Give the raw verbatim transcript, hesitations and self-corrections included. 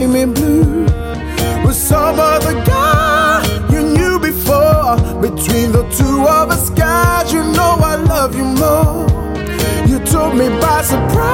made me blue. With some other guy you knew before. Between the two of us, guys, you know I love you more. You took me by surprise.